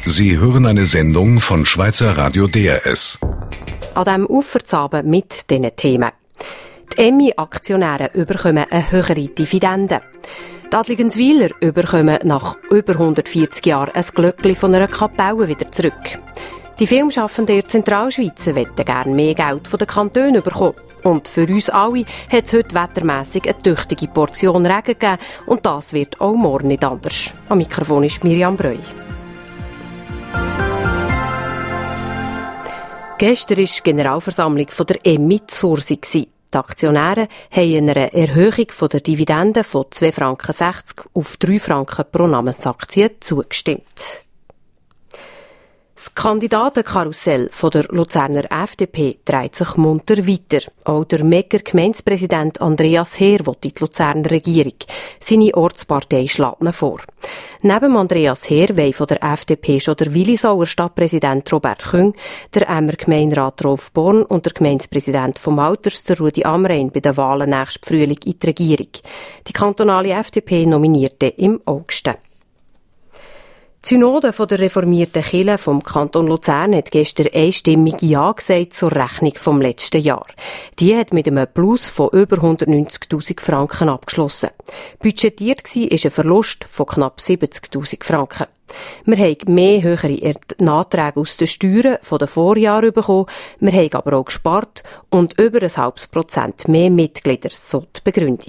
Sie hören eine Sendung von Schweizer Radio DRS. An diesem Uferabend mit diesen Themen. Die Emmi-Aktionäre bekommen eine höhere Dividende. Die Adligenswiler bekommen nach über 140 Jahren ein Glöckli von einer Kapelle wieder zurück. Die Filmschaffenden in der Zentralschweiz möchten gerne mehr Geld von den Kantonen bekommen. Und für uns alle hat es heute wettermässig eine tüchtige Portion Regen gegeben. Und das wird auch morgen nicht anders. Am Mikrofon ist Miriam Breu. Gestern war die Generalversammlung von der Emmi Zursi. Die Aktionäre haben einer Erhöhung von der Dividende von 2,60 Franken auf 3 Franken pro Namensaktie zugestimmt. Das Kandidatenkarussell von der Luzerner FDP dreht sich munter weiter. Auch der Megger Gemeindepräsident Andreas Heer will in die Luzerner Regierung. Seine Ortspartei schlägt ihn vor. Neben Andreas Heer wollen von der FDP schon der Willisauer Stadtpräsident Robert Küng, der Emmer Gemeinderat Rolf Born und der Gemeindepräsident vom Alters, der Rudi Amrein, bei den Wahlen nächsten Frühling in die Regierung. Die kantonale FDP nominierte im August. Die Synode von der reformierten Kirche vom Kanton Luzern hat gestern einstimmig Ja gesagt zur Rechnung vom letzten Jahr. Die hat mit einem Plus von über 190'000 Franken abgeschlossen. Budgetiert war ein Verlust von knapp 70'000 Franken. Wir haben mehr höhere Nachträge aus den Steuern von den Vorjahren bekommen, wir haben aber auch gespart und über 0,5% mehr Mitglieder, so die Begründung.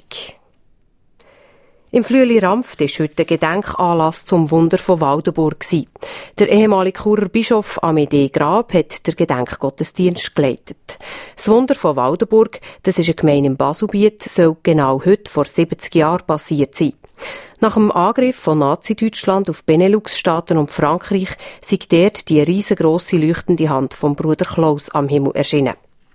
Im Flüeli-Rampft war heute ein Gedenkanlass zum Wunder von Waldenburg. Der ehemalige Churer Bischof Amédée Grab hat den Gedenkgottesdienst geleitet. Das Wunder von Waldenburg, das ist eine Gemeinde im Baselbiet, soll genau heute vor 70 Jahren passiert sein. Nach dem Angriff von Nazi-Deutschland auf Benelux-Staaten und Frankreich sei dort die riesengrosse leuchtende Hand vom Bruder Klaus am Himmel erschienen.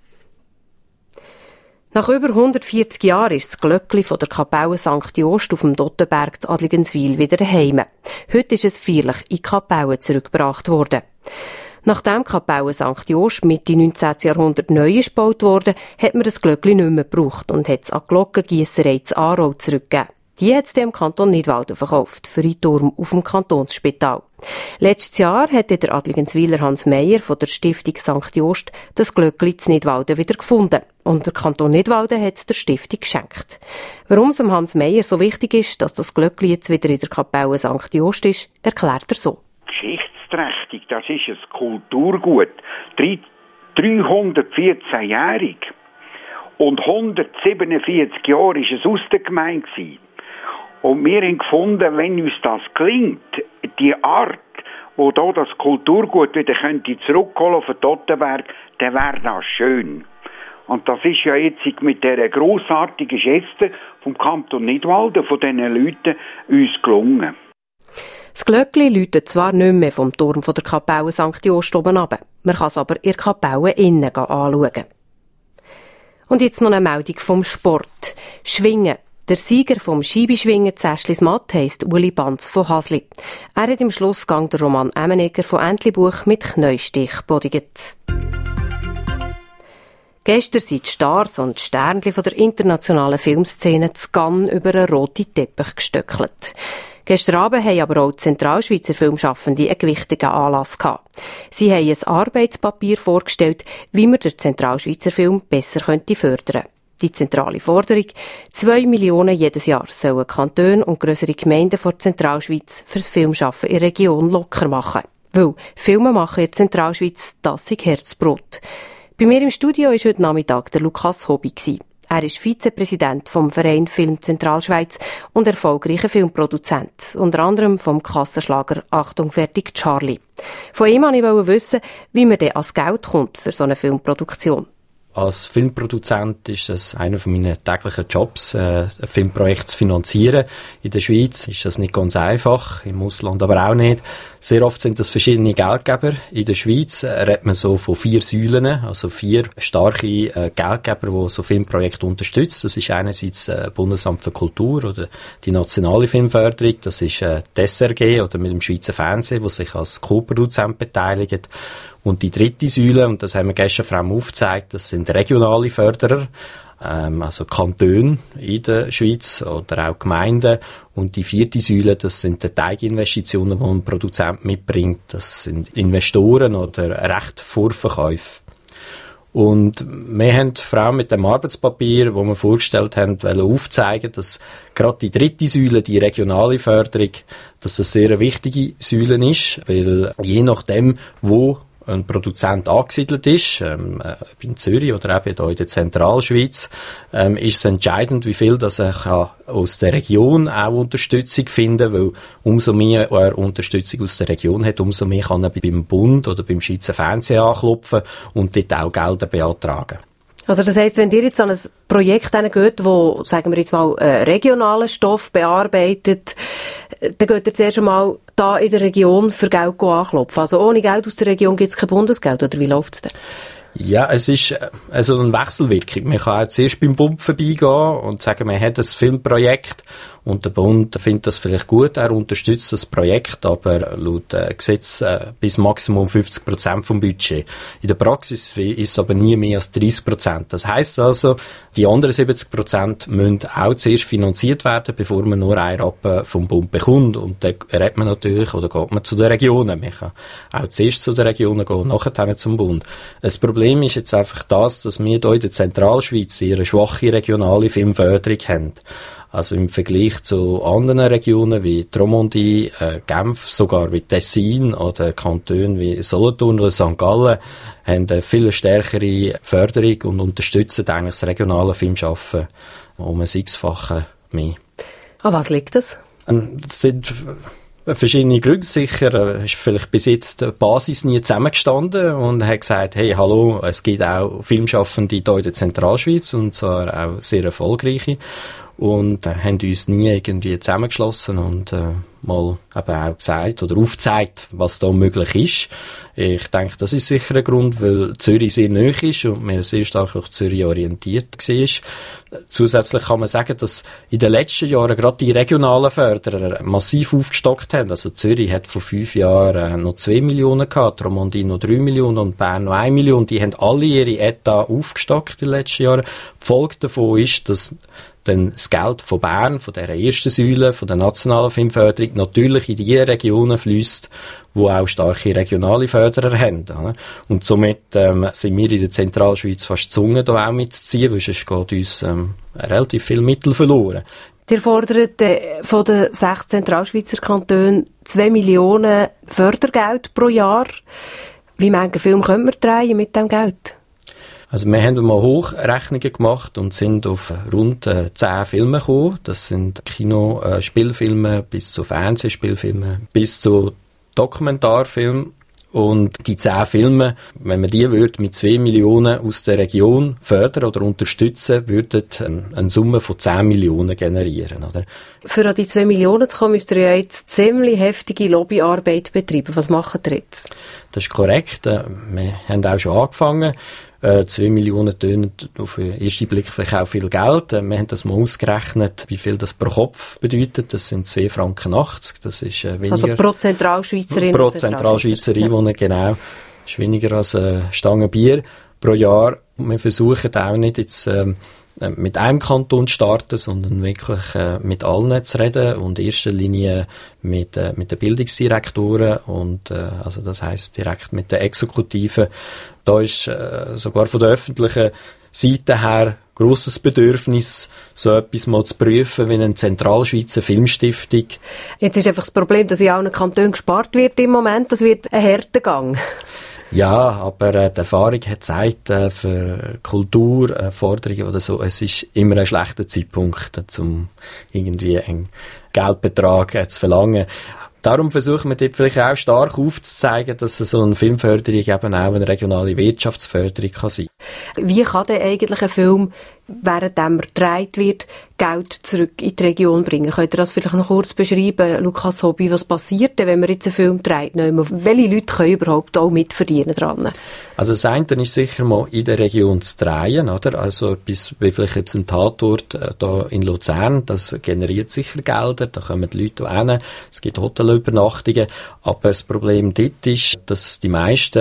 Nach über 140 Jahren ist das Glöckli von der Kapelle St. Jost auf dem Dottenberg zu Adligenswil wieder daheim. Heute ist es feierlich in die Kapelle zurückgebracht worden. Nachdem die Kapelle St. Jost Mitte 19. Jahrhundert neu gebaut wurde, hat man das Glöckli nicht mehr gebraucht und hat es an die Glockengiesserei zu Aarau zurückgegeben. Die hat es dem Kanton Nidwalden verkauft, für einen Turm auf dem Kantonsspital. Letztes Jahr hat der Adligenswiler Hans Meyer von der Stiftung St. Jost das Glöckli zu Nidwalden wieder gefunden. Und der Kanton Nidwalden hat es der Stiftung geschenkt. Warum es Hans Meyer so wichtig ist, dass das Glöckli jetzt wieder in der Kapelle St. Jost ist, erklärt er so. Geschichtsträchtig, das ist ein Kulturgut. 314-jährig. Und 147 Jahre war es aus der Gemeinde. Und wir haben gefunden, wenn uns das gelingt, die Art, wo da das Kulturgut wieder zurückholen auf den Dottenberg, dann wäre das schön. Und das ist ja jetzt mit dieser grossartigen Geste vom Kanton Nidwalden, von diesen Leuten, uns gelungen. Das Glöckli läutet zwar nicht mehr vom Turm von der Kapelle St. Jost oben runter, man kann es aber in der Kapelle innen anschauen. Und jetzt noch eine Meldung vom Sport. Schwingen. Der Sieger vom Scheibenschwingen Zäschlismatt heisst Uli Banz von Hasli. Er hat im Schlussgang den Roman Emmenegger von Entlebuch mit Knäustich bodiget. Gestern sind die Stars und Sternchen von der internationalen Filmszene zu Cannes über einen roten Teppich gestöckelt. Gestern Abend haben aber auch die Zentralschweizer Filmschaffende einen gewichtigen Anlass gehabt. Sie haben ein Arbeitspapier vorgestellt, wie man den Zentralschweizer Film besser fördern könnte. Die zentrale Forderung: 2 Millionen jedes Jahr sollen Kantone und grössere Gemeinden vor der Zentralschweiz fürs Filmschaffen in der Region locker machen. Weil Filme machen in der Zentralschweiz, das ist Herzbrot. Bei mir im Studio war heute Nachmittag der Lukas Hobby. Er ist Vizepräsident vom Verein Film Zentralschweiz und erfolgreicher Filmproduzent, unter anderem vom Kassenschlager «Achtung, fertig, Charlie». Von ihm wollte ich wissen, wie man denn ans Geld kommt für so eine Filmproduktion. Als Filmproduzent ist es einer meiner täglichen Jobs, ein Filmprojekt zu finanzieren. In der Schweiz ist das nicht ganz einfach, im Ausland aber auch nicht. Sehr oft sind das verschiedene Geldgeber. In der Schweiz redet man so von 4 Säulen, also 4 starke Geldgeber, die so Filmprojekte unterstützen. Das ist einerseits das Bundesamt für Kultur oder die nationale Filmförderung. Das ist die SRG oder mit dem Schweizer Fernsehen, das sich als Co-Produzent beteiligt. Und die dritte Säule, und das haben wir gestern vor allem aufgezeigt, das sind regionale Förderer. also Kantone in der Schweiz oder auch Gemeinden. Und die 4. Säule, das sind die Teiginvestitionen, die ein Produzent mitbringt. Das sind Investoren oder Rechtvorverkäufe. Und wir haben vor allem mit dem Arbeitspapier, das wir vorgestellt haben, aufzeigen, dass gerade die 3. Säule, die regionale Förderung, dass das sehr eine wichtige Säule ist, weil je nachdem, wo ein Produzent angesiedelt ist, in Zürich oder eben hier in der Zentralschweiz, ist es entscheidend, wie viel dass er aus der Region auch Unterstützung finden kann, weil umso mehr er Unterstützung aus der Region hat, umso mehr kann er beim Bund oder beim Schweizer Fernsehen anklopfen und dort auch Gelder beantragen. Also das heisst, wenn ihr jetzt an ein Projekt geht, wo, sagen wir jetzt mal, regionalen Stoff bearbeitet, dann geht ihr zuerst einmal da in der Region für Geld anklopfen. Also ohne Geld aus der Region gibt es kein Bundesgeld, oder wie läuft es denn? Ja, es ist also eine Wechselwirkung. Man kann auch zuerst beim Bund vorbeigehen und sagen, man hat ein Filmprojekt und der Bund findet das vielleicht gut, er unterstützt das Projekt, aber laut Gesetz bis Maximum 50% vom Budget. In der Praxis ist es aber nie mehr als 30%. Das heisst also, die anderen 70% müssen auch zuerst finanziert werden, bevor man nur einen Rappen vom Bund bekommt. Und dann redet man natürlich, oder geht man zu den Regionen. Man kann auch zuerst zu den Regionen gehen und nachher zum Bund. Das Problem ist jetzt einfach das, dass wir hier in der Zentralschweiz eine schwache regionale Filmförderung haben. Also im Vergleich zu anderen Regionen wie Romandie, Genf, sogar wie Tessin oder Kantonen wie Solothurn oder St. Gallen haben eine viel stärkere Förderung und unterstützen eigentlich das regionale Filmschaffen um ein 6-fache mehr. An was liegt das? Das sind verschiedene Gründe. Sicher ist vielleicht bis jetzt die Basis nie zusammengestanden und hat gesagt, hey, hallo, es gibt auch Filmschaffende hier in der Zentralschweiz und zwar auch sehr erfolgreiche. Und haben uns nie irgendwie zusammengeschlossen und mal eben auch gesagt oder aufgezeigt, was da möglich ist. Ich denke, das ist sicher ein Grund, weil Zürich sehr nahe ist und wir sehr stark auf Zürich orientiert war. Zusätzlich kann man sagen, dass in den letzten Jahren gerade die regionalen Förderer massiv aufgestockt haben. Also Zürich hat vor 5 Jahren noch 2 Millionen gehabt, Romandie noch 3 Millionen und Bern noch 1 Million. Die haben alle ihre Etat aufgestockt in den letzten Jahren. Die Folge davon ist, dass dann das Geld von Bern, von dieser ersten Säule, von der nationalen Filmförderung, natürlich in die Regionen fließt, wo auch starke regionale Förderer haben. Und somit sind wir in der Zentralschweiz fast gezwungen, da auch mitzuziehen, weil sonst geht uns relativ viel Mittel verloren. Ihr fordert von den 6 Zentralschweizer Kantonen 2 Millionen Fördergeld pro Jahr. Wie viele Filme können wir drehen mit diesem Geld? Also wir haben mal Hochrechnungen gemacht und sind auf rund 10 Filme gekommen. Das sind Kino-Spielfilme bis zu Fernsehspielfilmen, bis zu Dokumentarfilmen. Und die 10 Filme, wenn man die mit 2 Millionen aus der Region fördern oder unterstützen, würden eine Summe von 10 Millionen generieren, oder? Für an die 2 Millionen zu kommen, müsst ihr ja jetzt ziemlich heftige Lobbyarbeit betreiben. Was macht ihr jetzt? Das ist korrekt. Wir haben auch schon angefangen. 2 Millionen tönen auf den ersten Blick vielleicht auch viel Geld. Wir haben das mal ausgerechnet, wie viel das pro Kopf bedeutet. Das sind 2,80 Franken. Das ist weniger. Also pro Zentralschweizerin. Pro Zentralschweizerin wohnen, genau. Das ist weniger als eine Stange Bier pro Jahr. Wir versuchen auch nicht jetzt mit einem Kanton zu starten, sondern wirklich mit allen zu reden und in erster Linie mit den Bildungsdirektoren und also das heisst direkt mit den Exekutiven. Da ist sogar von der öffentlichen Seite her grosses Bedürfnis, so etwas mal zu prüfen wie eine Zentralschweizer Filmstiftung. Jetzt ist einfach das Problem, dass in allen Kantonen gespart wird im Moment. Das wird ein harter Gang. Ja, aber die Erfahrung hat gezeigt, für Kulturforderungen oder so, es ist immer ein schlechter Zeitpunkt, um irgendwie einen Geldbetrag zu verlangen. Darum versuchen wir dort vielleicht auch stark aufzuzeigen, dass so eine Filmförderung eben auch eine regionale Wirtschaftsförderung kann sein. Wie kann denn eigentlich ein Film, während er gedreht wird, Geld zurück in die Region bringen? Könnt ihr das vielleicht noch kurz beschreiben, Lukas Hobby? Was passiert denn, wenn man jetzt einen Film dreht? Welche Leute können überhaupt auch mitverdienen dran? Also das eine ist sicher mal in der Region zu drehen, oder? Also etwas wie vielleicht jetzt ein Tatort da in Luzern, das generiert sicher Gelder, da kommen die Leute hin, es gibt Hotelübernachtungen, aber das Problem dort ist, dass die meisten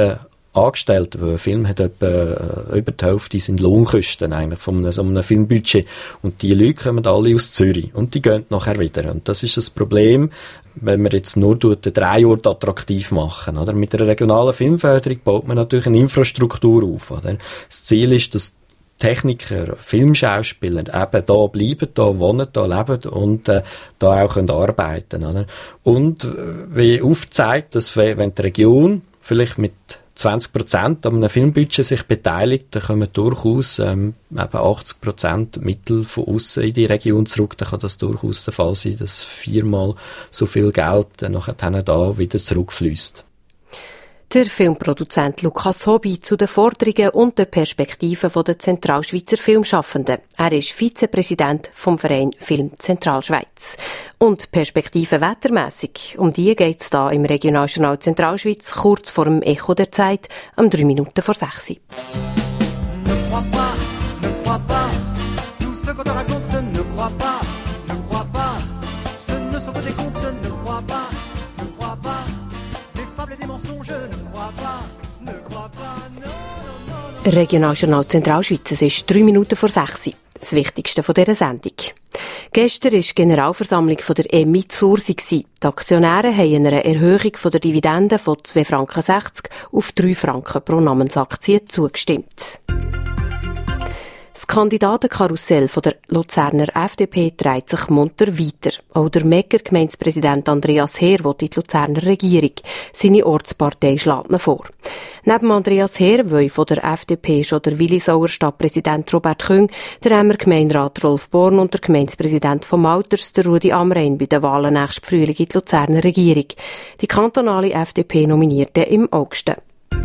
Angestellten, weil ein Film hat etwa über die Hälfte sind Lohnkosten eigentlich von so einem Filmbudget. Und die Leute kommen alle aus Zürich und die gehen nachher wieder. Und das ist das Problem, wenn man jetzt nur den Drehort attraktiv machen, oder? Mit einer regionalen Filmförderung baut man natürlich eine Infrastruktur auf, oder? Das Ziel ist, dass Techniker, Filmschauspieler eben da bleiben, da wohnen, da leben und da auch arbeiten können, oder? Und wie aufgezeigt, dass wenn die Region vielleicht mit 20% an einem Filmbudget sich beteiligt, dann kommen durchaus eben 80% Mittel von außen in die Region zurück. Dann kann das durchaus der Fall sein, dass 4-mal so viel Geld nachher da wieder zurückfließt. Der Filmproduzent Lukas Hobby zu den Forderungen und den Perspektiven der Zentralschweizer Filmschaffenden. Er ist Vizepräsident vom Verein Film Zentralschweiz. Und Perspektiven wettermässig, um die geht es hier im Regionaljournal Zentralschweiz kurz vor dem Echo der Zeit, um 3 Minuten vor 6 Uhr. Ne crois pas, ne crois pas, tout ce qu'on te raconte, ne crois pas, ne crois pas, ce ne sont que des contes, ne crois pas, ne crois pas, des fables et des mensonges, ne crois pas, ne crois pas, non, non, non. Regionaljournal Zentralschweiz, es ist 3 Minuten vor 6 Uhr. Das Wichtigste von dieser Sendung. Gestern war die Generalversammlung von der EMI Zursi. Die Aktionäre haben einer Erhöhung von der Dividende von 2,60 Franken auf 3 Franken pro Namensaktie zugestimmt. Das Kandidatenkarussell von der Luzerner FDP dreht sich munter weiter. Auch der Megger Gemeindepräsident Andreas Heer will in die Luzerner Regierung. Seine Ortspartei schlägt ihn vor. Neben Andreas Heer wollen von der FDP schon der Willisauer Stadtpräsident Robert Küng, der Emmer Gemeinderat Rolf Born und der Gemeindepräsident vom Alters, der Rudi Amrein, bei den Wahlen nächsten Frühling in die Luzerner Regierung. Die kantonale FDP nominierte im August.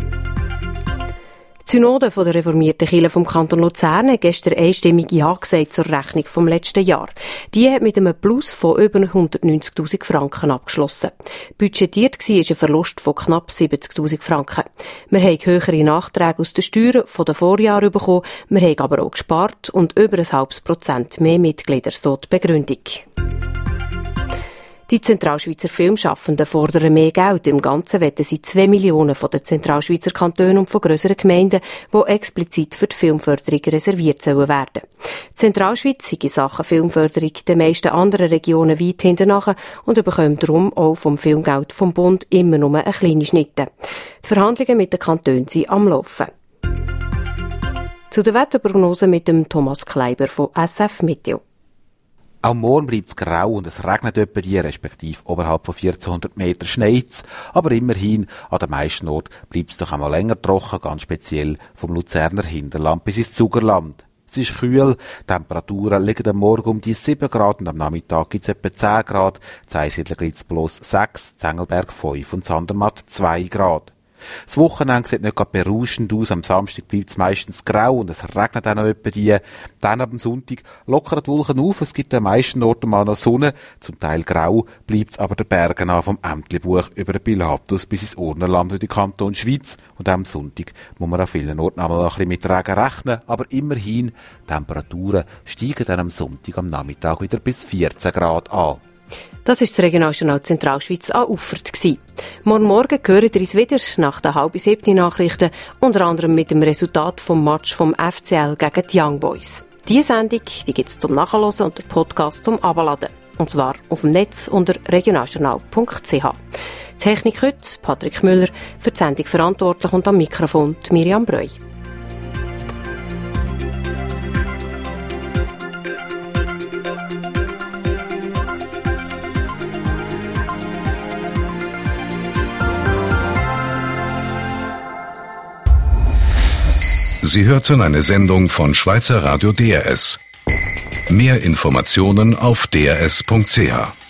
Die Synode der reformierten Kirche vom Kanton Luzern hat gestern einstimmig Ja gesagt zur Rechnung vom letzten Jahr. Die hat mit einem Plus von über 190'000 Franken abgeschlossen. Budgetiert war ein Verlust von knapp 70'000 Franken. Wir haben höhere Nachträge aus den Steuern von den Vorjahren bekommen, wir haben aber auch gespart und über 0,5% mehr Mitglieder, so die Begründung. Die Zentralschweizer Filmschaffenden fordern mehr Geld. Im Ganzen wollen sie 2 Millionen von den Zentralschweizer Kantonen und von grösseren Gemeinden, die explizit für die Filmförderung reserviert sollen werden. Die Zentralschweiz sei in Sachen Filmförderung den meisten anderen Regionen weit hinterher und bekommt darum auch vom Filmgeld vom Bund immer nur eine kleine Schnitte. Die Verhandlungen mit den Kantonen sind am Laufen. Zu der Wetterprognose mit dem Thomas Kleiber von SF Meteo. Auch morgen bleibt es grau und es regnet etwa die, respektive oberhalb von 1400 Meter schneit's. Aber immerhin, an den meisten Orten bleibt es doch einmal länger trocken, ganz speziell vom Luzerner Hinterland bis ins Zugerland. Es ist kühl, die Temperaturen liegen am Morgen um die 7 Grad und am Nachmittag gibt es etwa 10 Grad. In Einsiedeln gibt es bloß 6, Zengelberg 5 und Sandermatt 2 Grad. Das Wochenende sieht nicht gerade berauschend aus. Am Samstag bleibt es meistens grau und es regnet auch noch etwa die. Dann am Sonntag lockern die Wolken auf. Es gibt an den meisten Orten mal noch Sonne. Zum Teil grau bleibt es aber den Bergen an vom Ämtlibuch über den Pilatus bis ins Urnerland und die Kanton Schweiz. Und am Sonntag muss man an vielen Orten einmal ein bisschen mit Regen rechnen. Aber immerhin, die Temperaturen steigen dann am Sonntag am Nachmittag wieder bis 14 Grad an. Das war das Regionaljournal Zentralschweiz an Uffert. Morgen hören wir uns wieder nach den 6:30 Nachrichten, unter anderem mit dem Resultat vom Match vom FCL gegen die Young Boys. Diese Sendung gibt es zum Nachhören und der Podcast zum Abladen. Und zwar auf dem Netz unter regionaljournal.ch. Technik heute Patrick Müller, für die Sendung verantwortlich und am Mikrofon Miriam Breu. Sie hörten eine Sendung von Schweizer Radio DRS. Mehr Informationen auf drs.ch.